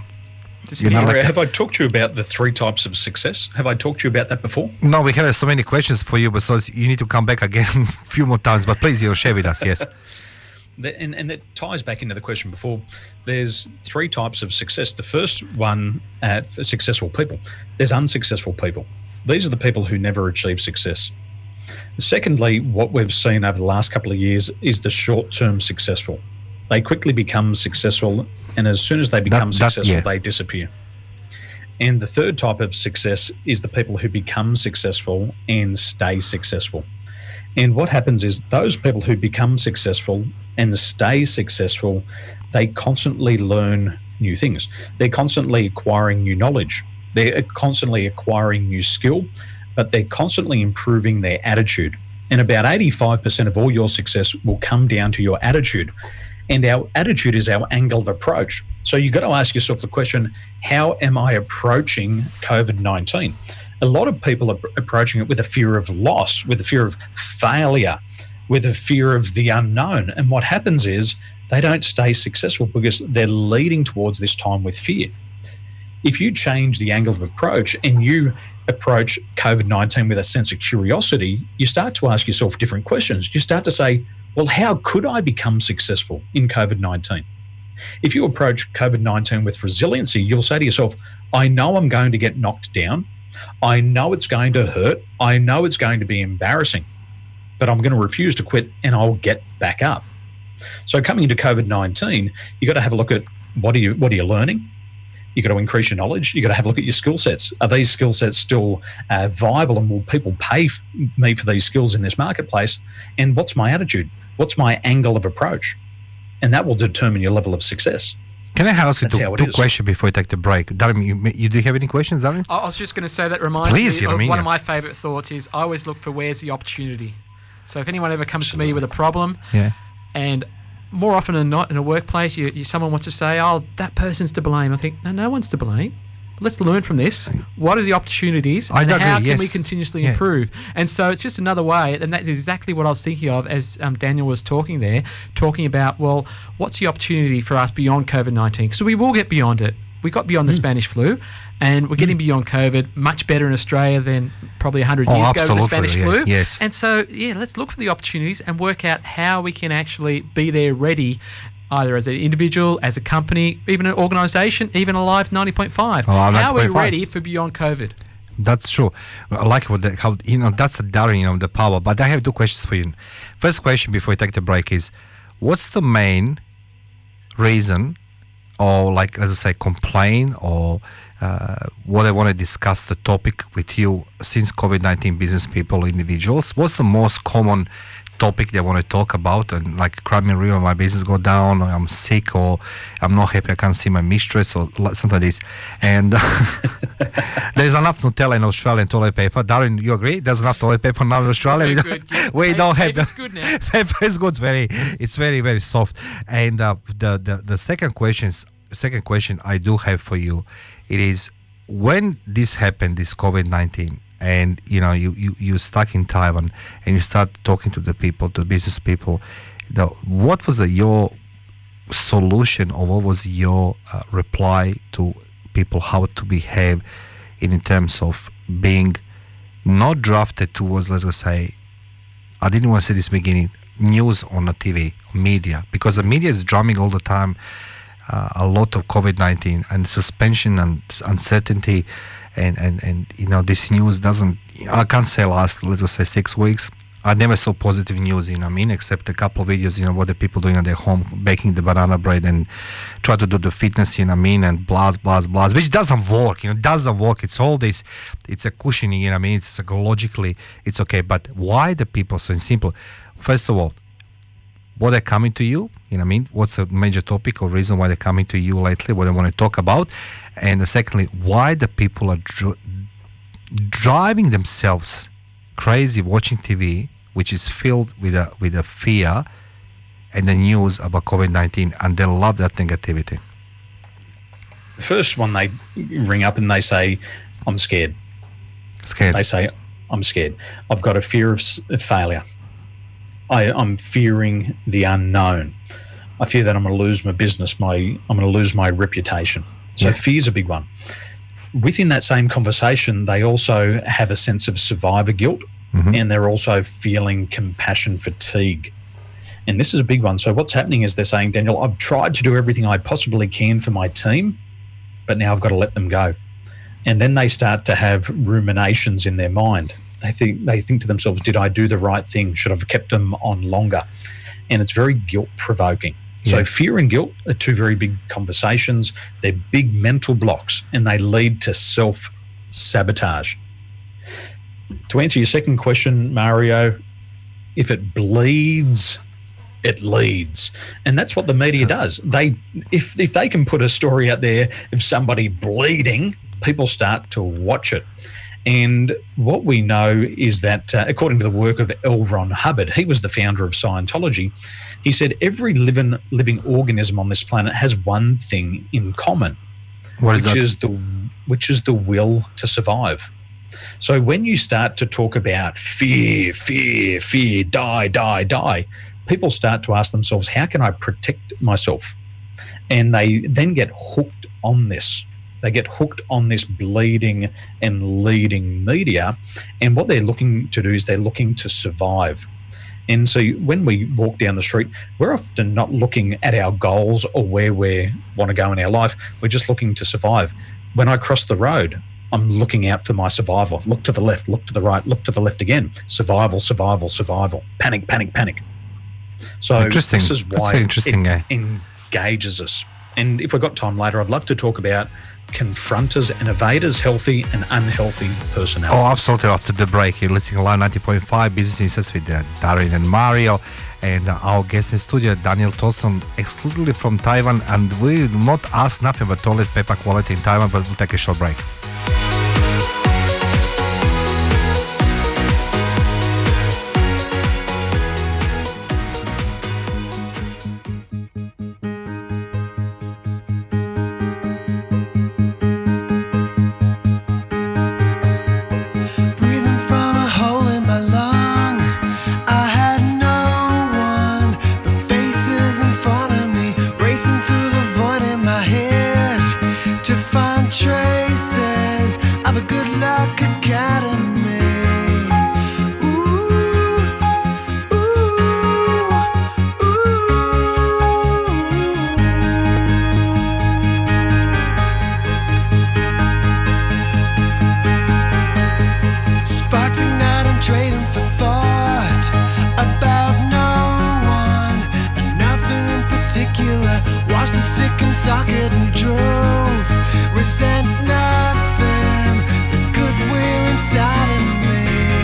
Have I talked to you about the 3 types of success? Have I talked to you about that before? No, we have so many questions for you, but so you need to come back again a few more times. But please, share with us, yes. And that ties back into the question before. There's 3 types of success. The first one, for successful people. There's unsuccessful people. These are the people who never achieve success. Secondly, what we've seen over the last couple of years is the short-term successful. They quickly become successful, and as soon as they become successful, they disappear. And the third type of success is the people who become successful and stay successful. And what happens is those people who become successful and stay successful, they constantly learn new things. They're constantly acquiring new knowledge. They're constantly acquiring new skill, but they're constantly improving their attitude. And about 85% of all your success will come down to your attitude. And our attitude is our angle of approach. So you've got to ask yourself the question, how am I approaching COVID-19? A lot of people are approaching it with a fear of loss, with a fear of failure, with a fear of the unknown. And what happens is they don't stay successful because they're leading towards this time with fear. If you change the angle of approach and you approach COVID-19 with a sense of curiosity, you start to ask yourself different questions. You start to say, well, how could I become successful in COVID-19? If you approach COVID-19 with resiliency, you'll say to yourself, I know I'm going to get knocked down. I know it's going to hurt. I know it's going to be embarrassing, but I'm going to refuse to quit and I'll get back up. So coming into COVID-19, you've got to have a look at what are you learning? You've got to increase your knowledge. You've got to have a look at your skill sets. Are these skill sets still viable, and will people pay me for these skills in this marketplace? And what's my attitude? What's my angle of approach? And that will determine your level of success. Can I ask you two questions before we take the break? Darren, you do have any questions, Darren? I was just going to say that reminds me of one of my favourite thoughts is I always look for where's the opportunity. So if anyone ever comes to me with a problem, and more often than not in a workplace, someone wants to say, oh, that person's to blame. I think, no one's to blame. Let's learn from this. What are the opportunities and how can we continuously improve? And so it's just another way, and that's exactly what I was thinking of as Daniel was talking about, well, what's the opportunity for us beyond COVID-19? Because we will get beyond it. We got beyond the Spanish flu, and we're getting beyond COVID much better in Australia than probably 100 years ago with the Spanish flu. Yes. And so, let's look for the opportunities and work out how we can actually be there ready, either as an individual, as a company, even an organisation, even Alive 90.5. How are we ready for beyond COVID? That's true. I like how that's Darren, the power. But I have two questions for you. First question before we take the break is, what's the main reason, or like, let's say, complain, or what I want to discuss the topic with you since COVID-19 business people, individuals? What's the most common topic they want to talk about? And like, crime in Rio, my business go down, or I'm sick, or I'm not happy, I can't see my mistress, or something like this. And there's enough Nutella in Australian toilet paper. Darren, you agree? There's enough toilet paper now in Australia. We don't have paper's good now. Paper is good. It's very, very soft. And the second question I do have for you, it is, when this happened, this COVID-19, and you stuck in Taiwan and you start talking to the people, to business people, what was your solution, or what was your reply to people, how to behave in terms of being not drafted towards, let's just say, I didn't want to say this beginning, news on the TV, media, because the media is drumming all the time a lot of COVID-19 and suspension and uncertainty, and this news doesn't, I can't say last, let's just say 6 weeks, I never saw positive news, except a couple of videos, what the people doing at their home, baking the banana bread and try to do the fitness, and blast, which doesn't work, doesn't work. It's all this, it's a cushioning, it's psychologically, it's okay. But why the people, so simple? First of all, what they're coming to you, what's a major topic or reason why they're coming to you lately, what they want to talk about. And secondly, why the people are driving themselves crazy watching TV, which is filled with a fear and the news about COVID-19, and they love that negativity. The first one, they ring up and they say, I'm scared. They say, I'm scared. I've got a fear of failure. I'm fearing the unknown. I fear that I'm going to lose my business, I'm going to lose my reputation. So fear's a big one. Within that same conversation, they also have a sense of survivor guilt, and they're also feeling compassion fatigue. And this is a big one. So what's happening is they're saying, Daniel, I've tried to do everything I possibly can for my team, but now I've got to let them go. And then they start to have ruminations in their mind. They think to themselves, did I do the right thing? Should I have kept them on longer? And it's very guilt-provoking. So fear and guilt are two very big conversations. They're big mental blocks, and they lead to self-sabotage. To answer your second question, Mario, if it bleeds, it leads. And that's what the media does. If they can put a story out there of somebody bleeding, people start to watch it. And what we know is that, according to the work of L. Ron Hubbard, he was the founder of Scientology, he said every living organism on this planet has one thing in common, which is the will to survive. So when you start to talk about fear, die, people start to ask themselves, how can I protect myself? And they then get hooked on this. They get hooked on this bleeding and leading media. And what they're looking to do is they're looking to survive. And so when we walk down the street, we're often not looking at our goals or where we want to go in our life. We're just looking to survive. When I cross the road, I'm looking out for my survival. Look to the left, look to the right, look to the left again. Survival. Panic. So this is why it engages us. And if we've got time later, I'd love to talk about confronters and evaders, healthy and unhealthy personality. Oh, absolutely. After the break, you're listening to Live 90.5 Business Insights with Darren and Mario, and our guest in studio, Daniel Tolson, exclusively from Taiwan. And we will not ask nothing about toilet paper quality in Taiwan, but we'll take a short break. To find traces socket and drove. Resent nothing, there's goodwill inside of me.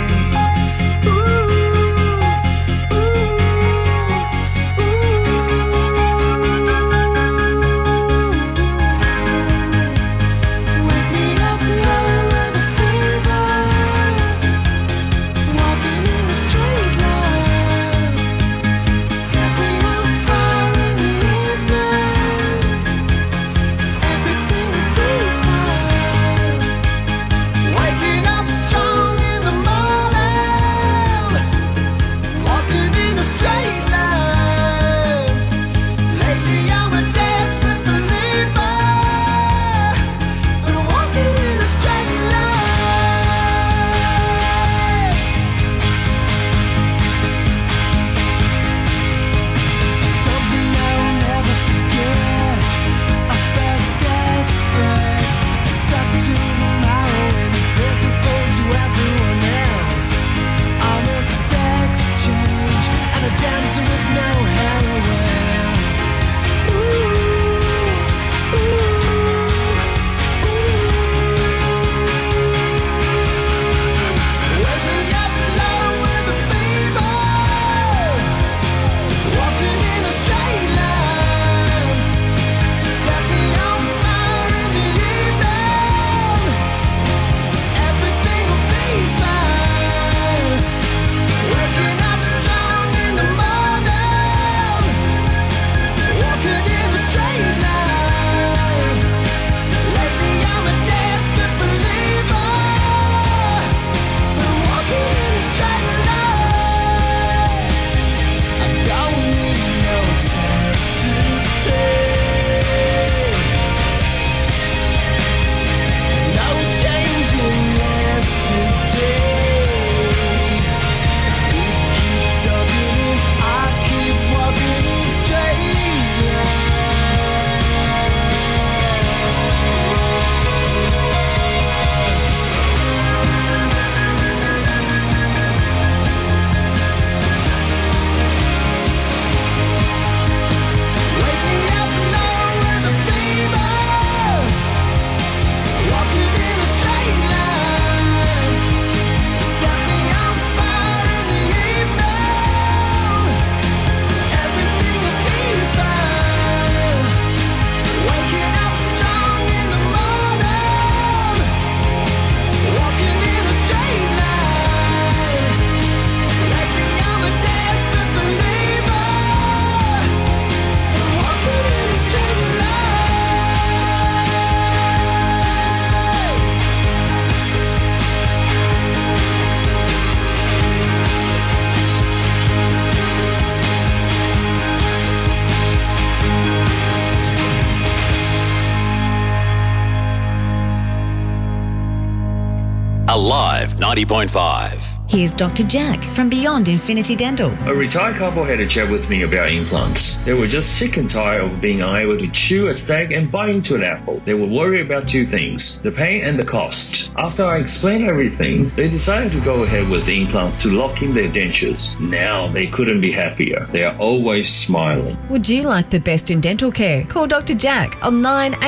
Alive 90.5. Here's Dr. Jack from Beyond Infinity Dental. A retired couple had a chat with me about implants. They were just sick and tired of being unable to chew a steak and bite into an apple. They were worried about two things, the pain and the cost. After I explained everything, they decided to go ahead with the implants to lock in their dentures. Now they couldn't be happier. They are always smiling. Would you like the best in dental care? Call Dr. Jack on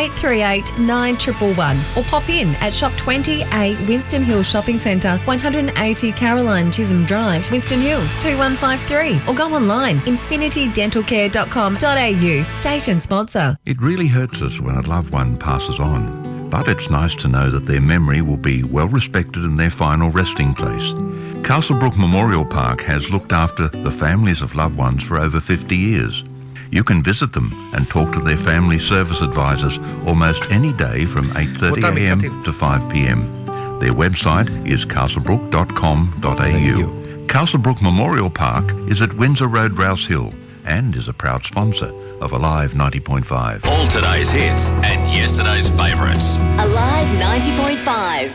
9838 9111 or pop in at Shop 20A Winston Hills Shopping Centre, 180 Caroline Chisholm Drive, Winston Hills 2153, or go online infinitydentalcare.com.au. Station sponsor. It really hurts us when a loved one passes on, but it's nice to know that their memory will be well respected in their final resting place. Castlebrook Memorial Park has looked after the families of loved ones for over 50 years. You can visit them and talk to their family service advisors almost any day from 8:30am to 5pm. Their website is castlebrook.com.au. Castlebrook Memorial Park is at Windsor Road, Rouse Hill, and is a proud sponsor of Alive 90.5. All today's hits and yesterday's favourites. Alive 90.5.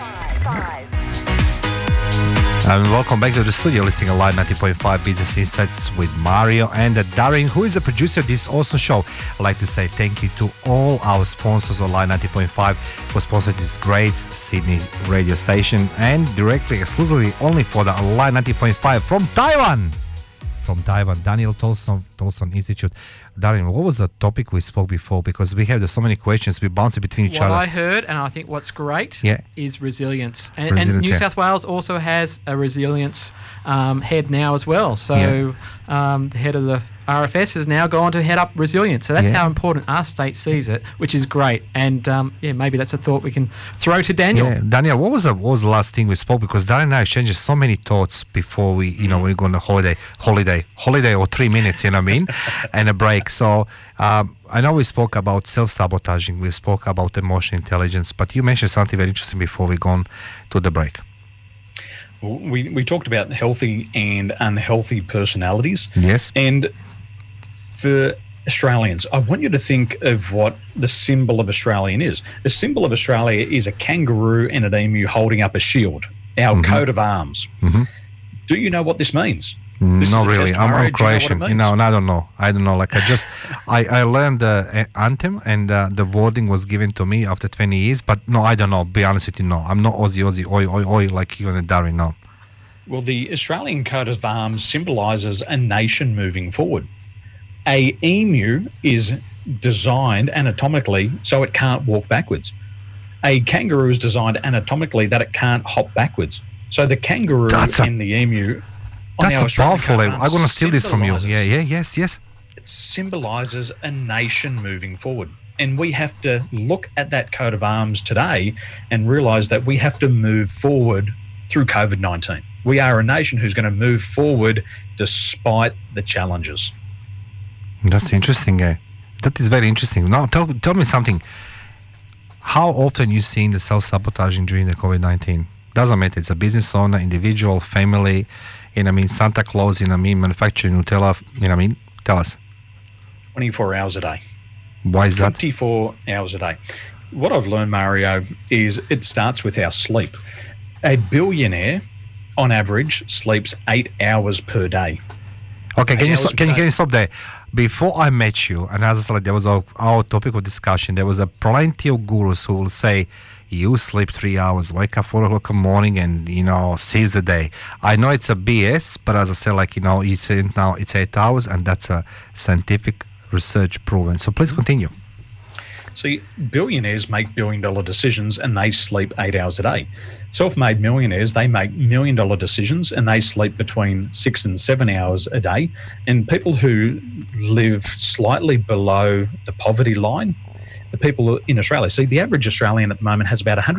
And welcome back to the studio, listening Alive 90.5 Business Insights with Mario and Darin, who is the producer of this awesome show. I'd like to say thank you to all our sponsors of Alive 90.5 for sponsoring this great Sydney radio station, and directly, exclusively, only for the Alive 90.5 from Taiwan. from Taiwan, Daniel Tolson Institute. Darren, what was the topic we spoke before? Because we have so many questions, we bounce between each other. What I heard, and I think what's great, is resilience. And New South Wales also has a resilience head now as well. So the head of the RFS has now gone to head up resilience. So that's how important our state sees it, which is great. And maybe that's a thought we can throw to Daniel. Yeah. Daniel, what was the last thing we spoke? Because Darren and I exchanged so many thoughts before we go on a holiday or 3 minutes, you know what I mean, and a break. So I know we spoke about self-sabotaging, we spoke about emotional intelligence, but you mentioned something very interesting before we go on to the break. We talked about healthy and unhealthy personalities. Yes. And for Australians, I want you to think of what the symbol of Australian is. The symbol of Australia is a kangaroo and an emu holding up a shield, our coat of arms. Mm-hmm. Do you know what this means? Not really. I'm Croatian. I don't know. Like I learned the anthem and the wording was given to me after 20 years. But no, I don't know. Be honest with you, no. I'm not Aussie, oi, like you and Darren, no. Well, the Australian coat of arms symbolises a nation moving forward. A emu is designed anatomically so it can't walk backwards. A kangaroo is designed anatomically that it can't hop backwards. So the kangaroo and the emu... That's a powerful... I'm going to steal this from you. Yes. It symbolises a nation moving forward. And we have to look at that coat of arms today and realise that we have to move forward through COVID-19. We are a nation who's going to move forward despite the challenges. That's interesting. That is very interesting. Now, tell me something. How often you seen the self-sabotaging during the COVID-19? Doesn't matter. It's a business owner, individual, family, Santa Claus, manufacturing Nutella, Tell us. 24 hours a day. Why is that? 24 hours a day. What I've learned, Mario, is it starts with our sleep. A billionaire, on average, sleeps 8 hours per day. Okay, can you stop there? Before I met you, and as I said, there was our topic of discussion. There was plenty of gurus who will say, you sleep 3 hours, wake up 4 o'clock in the morning and, seize the day. I know it's a BS, but as I said, you said now it's 8 hours and that's a scientific research proven. So please continue. See, billionaires make billion-dollar decisions and they sleep 8 hours a day. Self-made millionaires, they make million-dollar decisions and they sleep between 6 and 7 hours a day. And people who live slightly below the poverty line, the people in Australia, see, the average Australian at the moment has about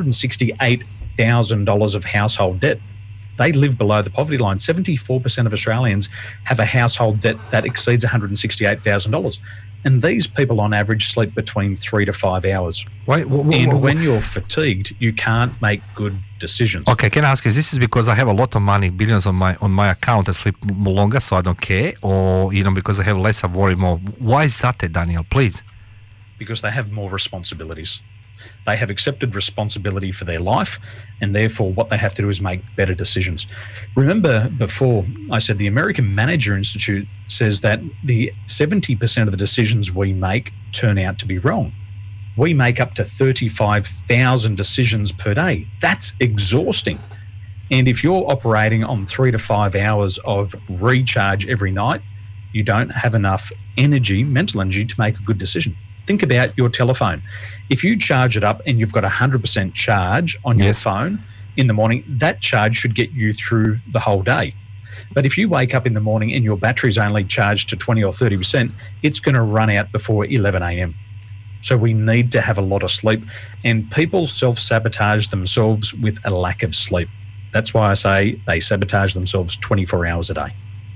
$168,000 of household debt. They live below the poverty line. 74% of Australians have a household debt that exceeds $168,000. And these people on average sleep between 3 to 5 hours. When you're fatigued, you can't make good decisions. Okay, can I ask you, this is because I have a lot of money, billions on my account, I sleep longer so I don't care, or because I have less, I worry more. Why is that, Daniel? Please. Because they have more responsibilities. They have accepted responsibility for their life, and therefore what they have to do is make better decisions. Remember before I said the American Manager Institute says that the 70% of the decisions we make turn out to be wrong. We make up to 35,000 decisions per day. That's exhausting. And if you're operating on 3 to 5 hours of recharge every night, you don't have enough energy, mental energy, to make a good decision. Think about your telephone. If you charge it up and you've got 100% charge on your phone in the morning, that charge should get you through the whole day. But if you wake up in the morning and your battery's only charged to 20 or 30%, it's going to run out before 11 a.m. So we need to have a lot of sleep, and people self-sabotage themselves with a lack of sleep. That's why I say they sabotage themselves 24 hours a day.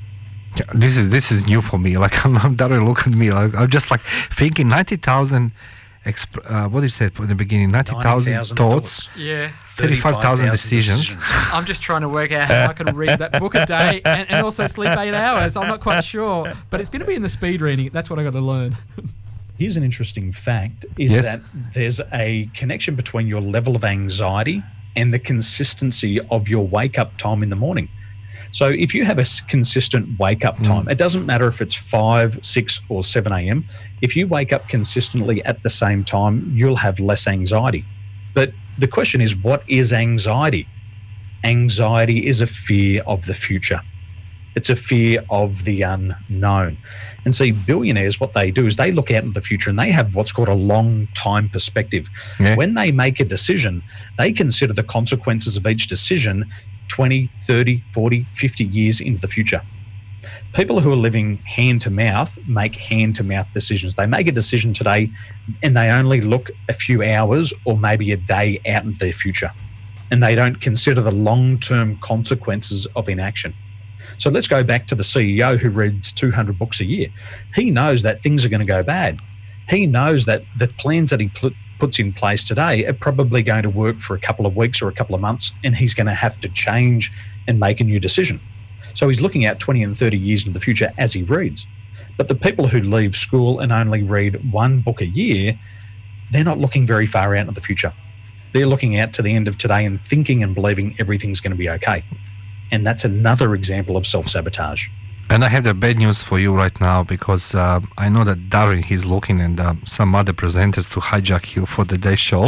This is new for me. I'm Darren, look at me. I'm just thinking 90,000. What did you say in the beginning? 90,000 thoughts. Yeah. 35,000 decisions. I'm just trying to work out how I can read that book a day and also sleep 8 hours. I'm not quite sure, but it's going to be in the speed reading. That's what I got to learn. Here's an interesting fact: that there's a connection between your level of anxiety and the consistency of your wake-up time in the morning. So if you have a consistent wake-up time, it doesn't matter if it's 5, 6 or 7 a.m. If you wake up consistently at the same time, you'll have less anxiety. But the question is, what is anxiety? Anxiety is a fear of the future. It's a fear of the unknown. And see, billionaires, what they do is they look out into the future and they have what's called a long time perspective. Yeah. When they make a decision, they consider the consequences of each decision 20, 30, 40, 50 years into the future. People who are living hand to mouth make hand to mouth decisions. They make a decision today and they only look a few hours or maybe a day out into their future. And they don't consider the long-term consequences of inaction. So let's go back to the CEO who reads 200 books a year. He knows that things are going to go bad. He knows that the plans that he puts in place today are probably going to work for a couple of weeks or a couple of months, and he's going to have to change and make a new decision. So he's looking out 20 and 30 years into the future as he reads. But the people who leave school and only read one book a year, they're not looking very far out into the future. They're looking out to the end of today and thinking and believing everything's going to be okay. And that's another example of self-sabotage. And I have the bad news for you right now, because I know that Darren, he's looking and some other presenters to hijack you for the day show.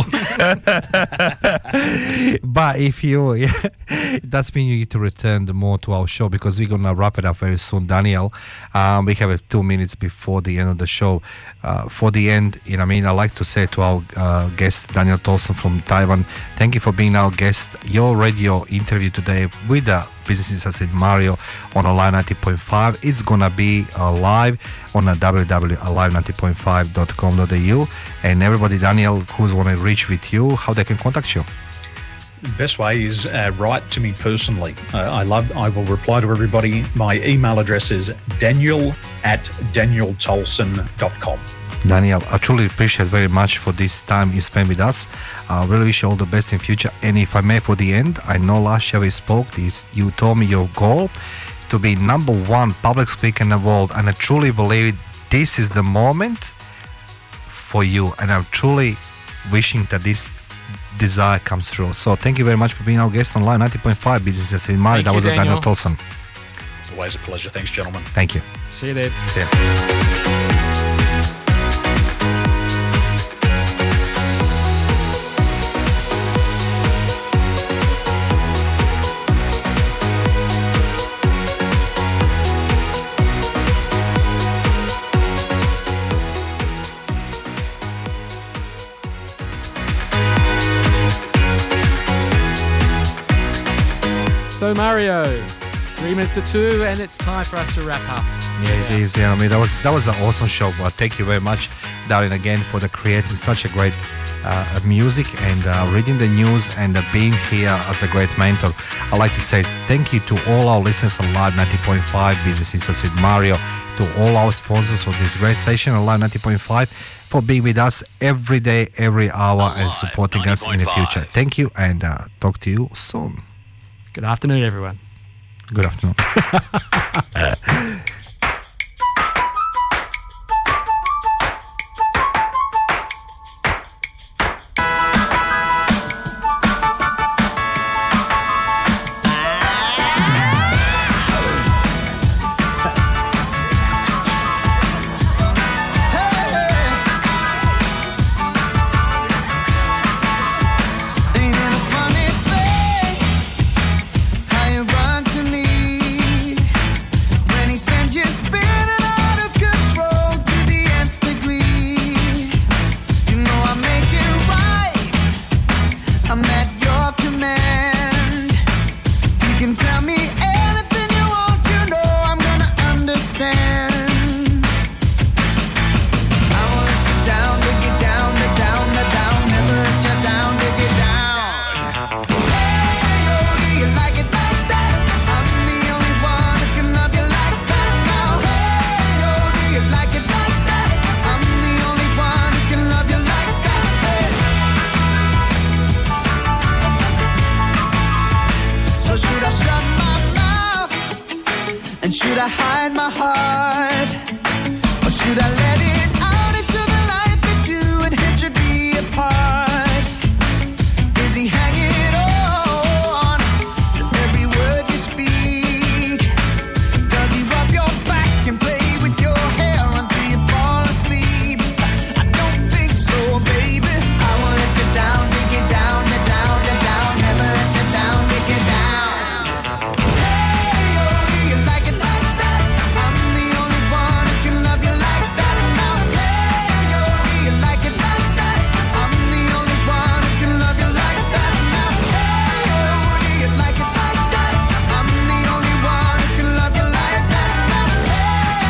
But if you, that's mean you need to return more to our show, because we're going to wrap it up very soon, Daniel. We have 2 minutes before the end of the show. For the end, I'd like to say to our guest, Daniel Tolson from Taiwan, thank you for being our guest. Your radio interview today with the Business Insights with Mario on Alive 90.5. It's gonna be live on www.alive90.5.com.au. And everybody, Daniel, who's want to reach with you, how they can contact you? The best way is write to me personally. I will reply to everybody. My email address is daniel@danieltolson.com. Daniel, I truly appreciate very much for this time you spent with us. I really wish you all the best in future. And if I may, for the end, I know last year we spoke, you told me your goal to be #1 public speaker in the world, and I truly believe this is the moment for you, and I'm truly wishing that this desire comes true. So thank you very much for being our guest on Live 90.5 Business in Mind. That was Daniel Tolson. It's always a pleasure. Thanks, gentlemen. Thank you. See you there. See you. So Mario, 3 minutes to 2, and it's time for us to wrap up. Yeah, it is. Yeah, that was an awesome show. But thank you very much, Darren, again for the creating such a great music and reading the news and being here as a great mentor. I'd like to say thank you to all our listeners on Live 90.5 Business Insights with Mario, to all our sponsors of this great station on Live 90.5 for being with us every day, every hour, and supporting us in the future. Thank you, and talk to you soon. Good afternoon, everyone. Good afternoon. Should I hide my heart, or should I let